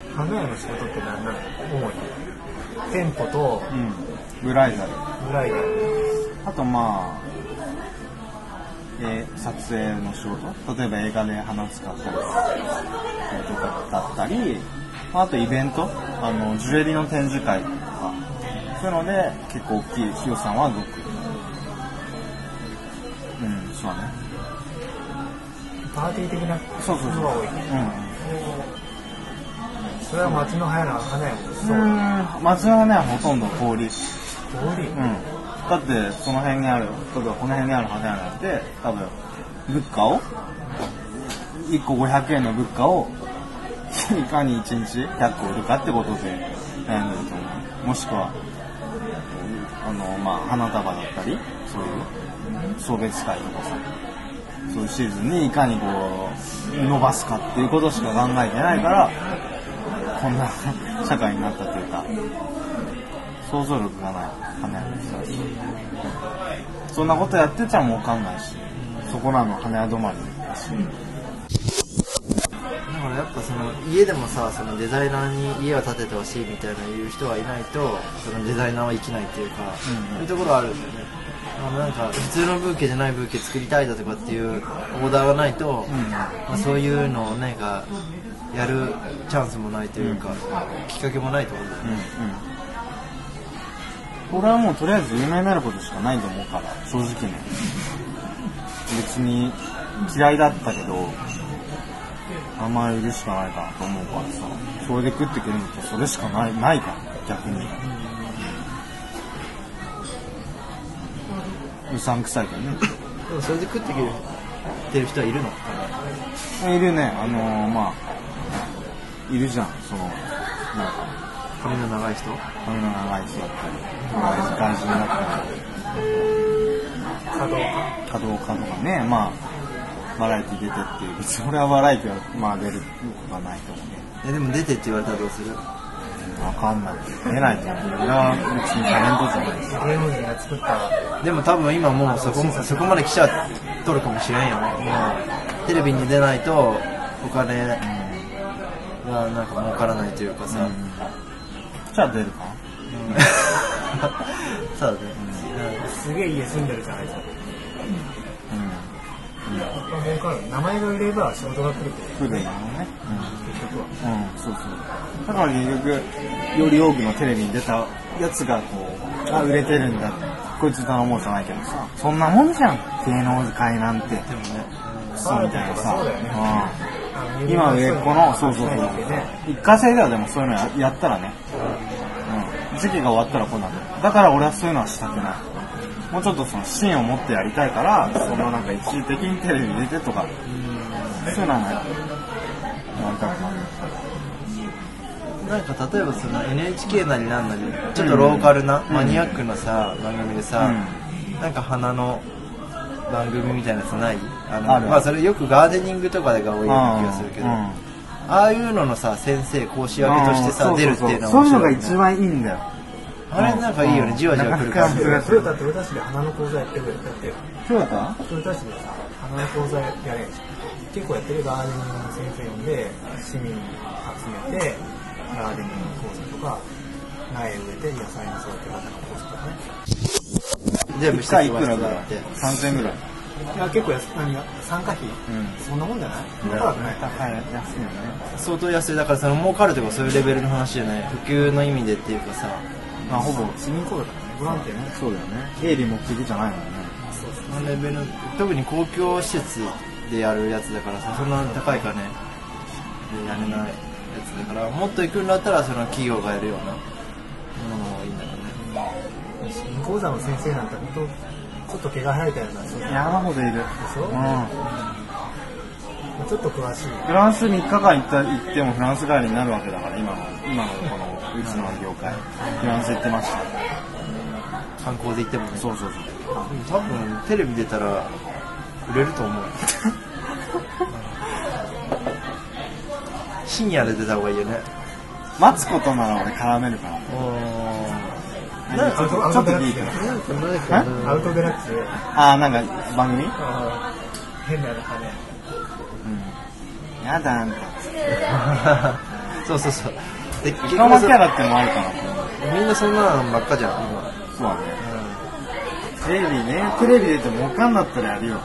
花屋の仕事って何なの？主に店舗と、 ブライダル。あとまあ撮影の仕事、例えば映画で花使ったりとかだったり、あとイベント、ジュエリーの展示会とか、そういうので結構大きい費用さんはどく。そうだね。 パーティー的なそうのが多い。それは町の花屋もそう。 町の花屋はほとんど小売。だってその辺にある、例えばこの辺にある花屋なんて多分物価を1個500円の物価をいかに1日100個売るかってことで悩んでると思う。もしくは花束だったり、そういう送別会とかさ、そういうシーズンにいかにこう伸ばすかっていうことしか考えてないから、こんな社会になったというか、想像力がない花屋の人たち。そんなことやってちゃ儲かんないし、そこらの花屋止まりだし。 だからやっぱその家でもさ、そのデザイナーに家を建ててほしいみたいな言う人がいないと、そのデザイナーは生きないっていうか、そういうところあるんだよね。なんか普通のブーケじゃないブーケ作りたいだとかっていうオーダーがないと、そういうのをなんかやるチャンスもないというか、きっかけもないと思うんだよね。 俺はもうとりあえず有名になることしかないと思うから、正直ね。別に嫌いだったけど、あんまり売るしかないかなと思うからさ、それで食ってくるのってそれしかないから、逆に。うさんくさいけどね。 でもそれで食ってくる人はいるの？ いるね。いるじゃん。そのなんか髪の長い人だったり、 外人だったり、華道家とかね。バラエティ出てっていう。別に俺はバラエティは出ることはないと思うね。 でも出てって言われたらどうする？ わかんない。出ないと思う。俺は別にタレントじゃないし。 芸能人が作ったでも多分今もうそこまで来ちゃっとるかもしれんよ。もうテレビに出ないとお金がなんか儲からないというかさ。 じゃあ出るか。 そうだね。 すげえ家住んでるじゃないですか。儲かる。名前が売れば仕事が来るって来るんだろうね。 結局は。 そう。だから結局より多くのテレビに出たやつがこう売れてるんだ。こいつ頼もうじゃないけどさ、そんなもんじゃん。芸能界なんて。でもね、そうみたいなさ。今売れっ子の一過性ではでもそういうのやったらね。時期が終わったらこうなる。だから俺はそういうのはしたくない。もうちょっとその芯を持ってやりたいから、そのなんか一時的にテレビに出てとか、そういうのはやりたくない。 なんか例えばその NHK なりなんなりちょっとローカルな、マニアックなさ番組でさ、なんか花の番組みたいなやつない？それよくガーデニングとかが多いような気がするけど、ああいうののさ先生講師役としてさ出るっていうのはそういうのが一番いいんだよ。 あれなんかいいよね、じわじわ来る感じ。 トヨタ市で花の講座やってる。 トヨタ市でさ花の講座やれんし、結構やってるガーデニングの先生呼んで市民集めてガーデニングの講座とか苗植えて野菜の育て方の講座とかね。 全部 1回いくらぐらい？3000円ぐらい。 いや結構参加費、そんなもんじゃない？高くない？ 高い、安いよね。 相当安い。だからその儲かるとかそういうレベルの話じゃない。普及の意味でっていうかさ。 ほぼ市民講座だからね、ボランティアね。 そうだよね。営利目的じゃないもんね。 そのレベル、特に公共施設でやるやつだからさ、そんな高い金でやれないやつだから、もっと行くんだったらその企業がやるようなものがいいんだろうね。 市民講座の先生なんて本当ちょっと毛が生えたような人山ほどいる。 でしょ？ちょっと詳しい。 フランス3日間行ってもフランス帰りになるわけだから、今のこのうちの業界、フランス行ってました。 観光で行ってもね。 そう。 多分テレビ出たら売れると思う。深夜で出た方がいいよね。 待つことなら俺絡めるから。ちょっと聞いて。 アウトデラックス。 なんか番組？ 変な羽。 やだあんた。 そうそうそう。で結仲間キャラってのもあるかなと思う。 みんなそんなのばっかじゃん今。 そうだね。テレビ出ても他になったらやるよ。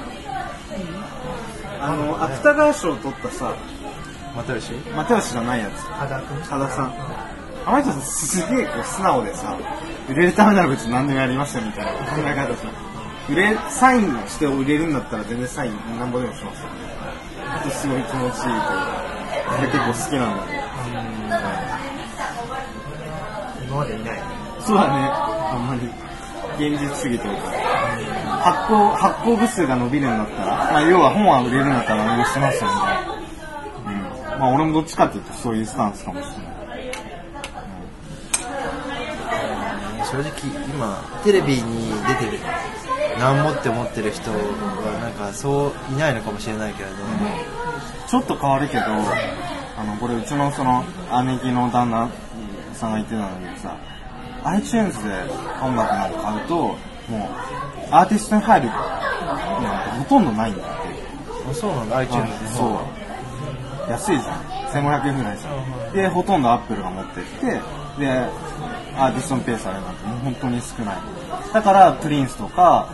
芥川賞を取ったさ、 又吉じゃないやつ。 羽田君。 羽田さん。あの人すげえこう素直でさ、売れるためなら別に何でもやりましたみたいな考え方さ。サインして売れるんだったら全然サイン何ぼでもしますよ。あとすごい気持ちいいというか、結構好きなんだね。 今までいない。 そうだね。あんまり現実主義というか、発行部数が伸びるんだったら、まあ要は本は売れるんだったら応援してますよみたいな。まあ俺もどっちかっていうとそういうスタンスかもしれない。 正直今テレビに出てるなんもって思ってる人はなんかそういないのかもしれないけれども、 ちょっと変わるけど、これうちのその姉貴の旦那さんが言ってたんだけどさ、iTunes で音楽なんか買うともうアーティストに入るなんてほとんどないんだって。 あ、そうなんだ。 iTunes で。 そう安いじゃん、1500円ぐらいじゃん。でほとんどアップルが持ってってでアーティストにペイされるなんてもう本当に少ない。だからプリンスとか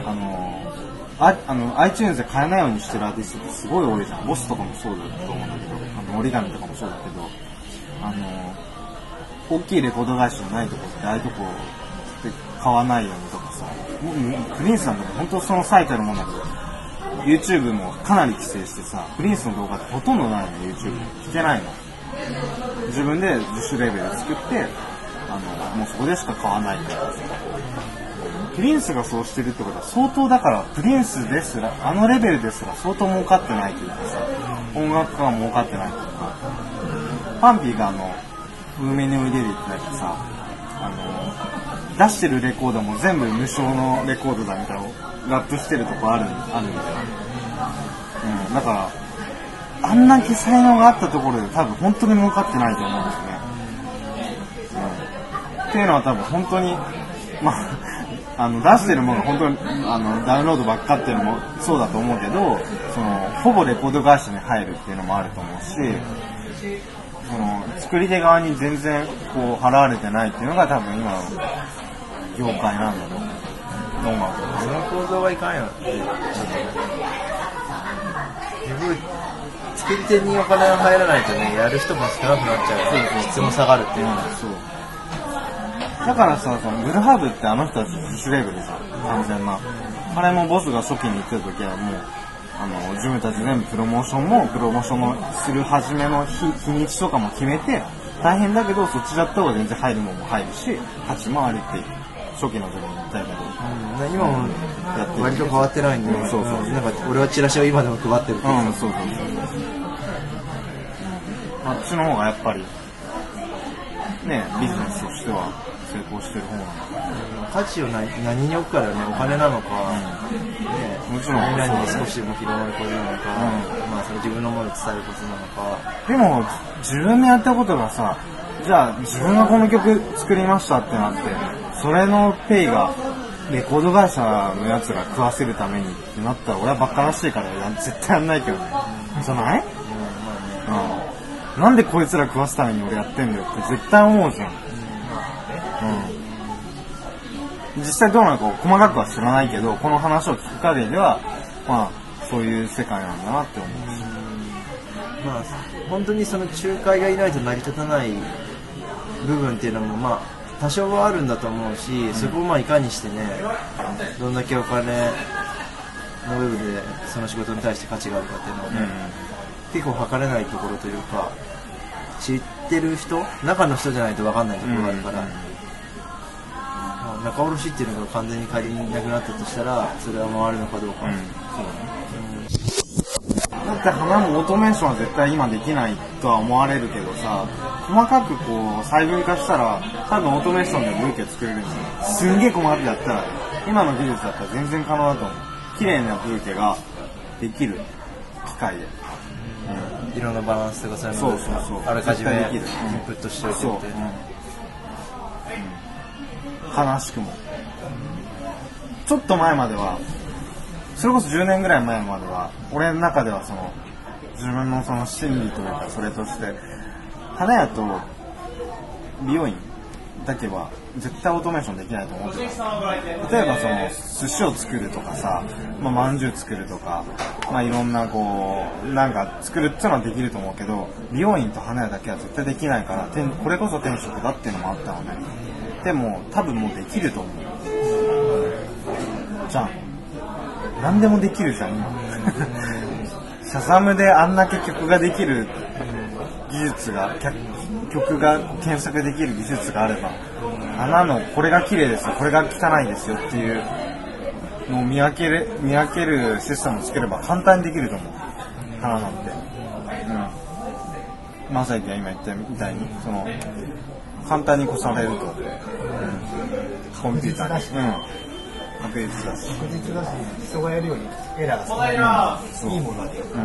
iTunes で買えないようにしてるアーティストってすごい多いじゃん。ボスとかもそうだと思うんだけど、折り紙とかもそうだけど、大きいレコード会社のないとこってああいうとこで買わないようにとかさ、プリンスなんだけど本当その最たるもんだけど YouTube もかなり規制してさ、プリンスの動画ってほとんどないの。 YouTube 聞けないの。自分で自主レベル作ってもうそこでしか買わないからさ、プリンスがそうしてるってことは相当だから、プリンスですらレベルですら相当儲かってないというかさ、音楽家が儲かってないというか、パンピーが梅においでで言ってたけどさ、出してるレコードも全部無償のレコードだみたいなラップしてるとこあるみたいな、だからあんだけ才能があったところで多分本当に儲かってないと思うんですよね。っていうのは多分本当に出してるものが本当にダウンロードばっかっていうのもそうだと思うけど、ほぼレコード会社に入るっていうのもあると思うし、作り手側に全然こう払われてないっていうのが多分今の業界なんだと思う。音楽その構造はいかんよ。作り手にお金が入らないとね、やる人も少なくなっちゃう。質も下がるっていうのは、 そうだからさ、グルハブってあの人たち自主レーベルさ、完全な。あれもボスが初期に言ってた時はもう自分たち全部プロモーションのする初めの日にちとかも決めて、大変だけどそっちだった方が全然入るもんも入るし立ち回るっていう初期の時に言ったけど、 今もやって割と変わってないんで、 そうなんか俺はチラシを今でも配ってるっていう、 そうあっちの方がやっぱりね、ビジネスとしては成功してる方なんだから、 価値を何に置くからね、お金なのか、 もちろんみんなに少しでも広まることなのか、その自分のものを伝えることなのか。 でも自分でやったことがさ、じゃあ自分がこの曲作りましたってなって、それのペイがレコード会社のやつが食わせるためにってなったら俺はバカらしいから絶対やんないけどね。じゃない？なんでこいつら食わすために俺やってんだよって絶対思うじゃん。実際どうなのか細かくは知らないけど、この話を聞く限りではそういう世界なんだなって思うし、 本当にその仲介がいないと成り立たない部分っていうのも多少はあるんだと思うし、そこをいかにしてね、どんだけお金の部分でその仕事に対して価値があるかっていうのはね、結構測れないところというか、知ってる人、中の人じゃないと分かんないところがあるから、仲卸っていうのが完全に仮になくなったとしたら、それは回るのかどうか。 だって花もオートメーションは絶対今できないとは思われるけどさ、細かくこう細分化したら多分オートメーションでブーケ作れるんですよ。すんげえ細かくやったら今の技術だったら全然可能だと思う。綺麗なブーケができる機械で、 色のバランスとかそういうのをあらかじめインプットしておいてって、 悲しくもちょっと前までは、それこそ10年ぐらい前までは俺の中では自分のその心理というか、それとして花屋と美容院だけは絶対オートメーションできないと思ってた。例えばその寿司を作るとかさ、まんじゅう作るとか、いろんなこうなんか作るっていうのはできると思うけど、美容院と花屋だけは絶対できないから、これこそ転職だっていうのもあったのね。でも多分もうできると思う。じゃん、何でもできるじゃん今。シャサムであんだけ曲ができる技術が、曲が検索できる技術があれば、花のこれが綺麗ですよ、これが汚いですよっていうのを見分けるシステムを作れば簡単にできると思う。花なんて、まさきが今言ったみたいにその簡単に越されると、コンピューターに、確実だし、 人がやるよりエラーが少ないいいものだけど、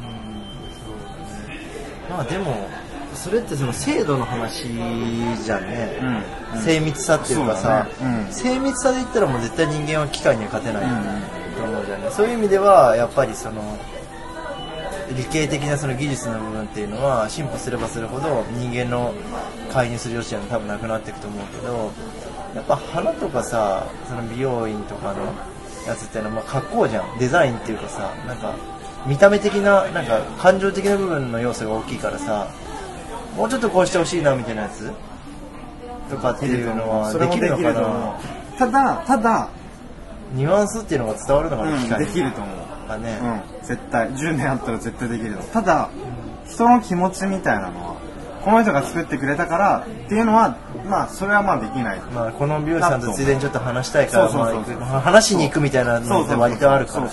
でもそれってその精度の話じゃんね、精密さっていうかさ、精密さで言ったらもう絶対人間は機械には勝てないと思うじゃんね。そういう意味ではやっぱりその理系的なその技術の部分っていうのは進歩すればするほど人間の介入する余地は多分なくなっていくと思うけど、やっぱ花とかさ、その美容院とかのやつっていうのは格好じゃん、デザインっていうかさ、なんか見た目的な、なんか感情的な部分の要素が大きいからさ、もうちょっとこうしてほしいなみたいなやつとかっていうのはできるのかな。 ただニュアンスっていうのが伝わるのかな、機械に。 できると思う。 ね、 絶対10年あったら絶対できるの。ただ人の気持ちみたいなのはこの人が作ってくれたからっていうのはそれはできない。 この美容師さんとついでにちょっと話したいから話しに行くみたいなのって割とあるからね。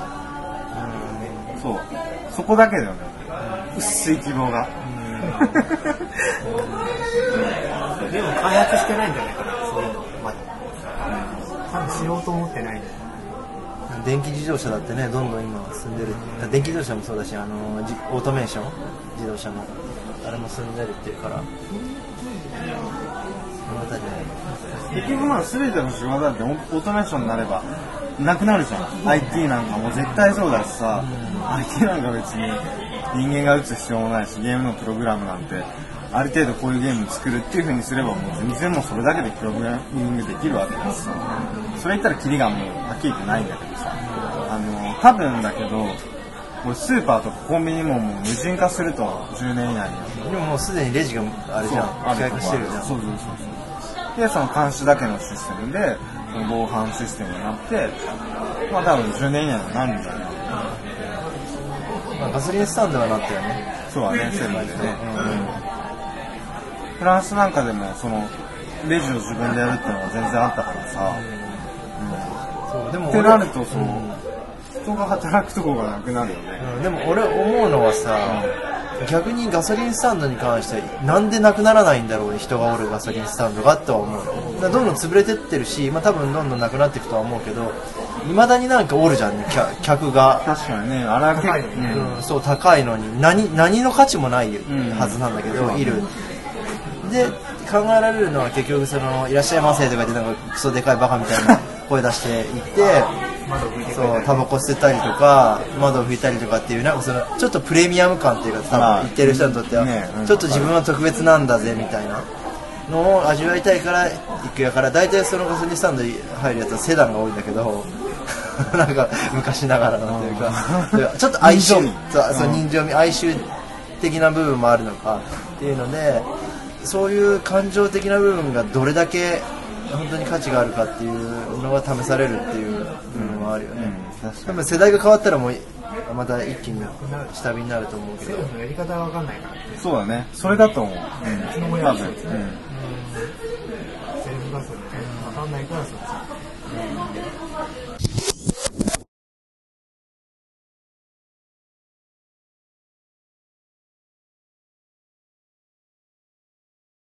そこだけだよね、薄い希望が。 でも開発してないんじゃないかな、そういうのまだ。多分しようと思ってないんだよ。 電気自動車だってね、どんどん今進んでる。電気自動車もそうだし、オートメーション自動車のあれも進んでるっていうから。 結局全ての仕事だってオートメーションになればなくなるじゃん。IT なんかも絶対そうだしさ、IT なんか別に人間が打つ必要もないし、ゲームのプログラムなんてある程度こういうゲーム作るっていう風にすればもう全然もうそれだけでプログラミングできるわけですさ。それ言ったらキリがもうはっきり言ってないんだけどさ、多分だけどこれスーパーとかコンビニももう無人化すると10年以内に。 でももうすでにレジがあれじゃん、機械化してるじゃん。 そうでその監視だけのシステムでその防犯システムになって、多分10年以内になるんじゃないかな。 ガソリンスタンドはなったよね。 そうだね、セブンでね。フランスなんかでもそのレジを自分でやるっていうのが全然あったからさ。でもってなると人が働くところがなくなるよね。 でも俺思うのはさ、逆にガソリンスタンドに関してなんでなくならないんだろうね、人がおるガソリンスタンドがとは思う。どんどん潰れてってるし、多分どんどんなくなっていくとは思うけど、未だになんかおるじゃんね、客が。 確かにね、あれは結構そう高いのに何の価値もないはずなんだけど、いる。で考えられるのは結局そのいらっしゃいませとか言ってなんかクソでかいバカみたいな声出していってそうタバコ吸ったりとか窓を拭いたりとかっていうなんかそのちょっとプレミアム感っていうか多分言ってる人にとってはちょっと自分は特別なんだぜみたいなのを味わいたいから行くやから、大体そのガソリンスタンドに入るやつはセダンが多いんだけどなんか昔ながらのっていうかちょっと哀愁人情味哀愁的な部分もあるのかっていうので、そういう感情的な部分がどれだけ本当に価値があるかっていうのが試されるっていう部分もあるよね。多分世代が変わったらもうまた一気に下火になると思うけど、 セルフのやり方が分かんないからね。 そうだね、それだと思う。 うちの親はそうですね。セルフガス分かんないからそっち。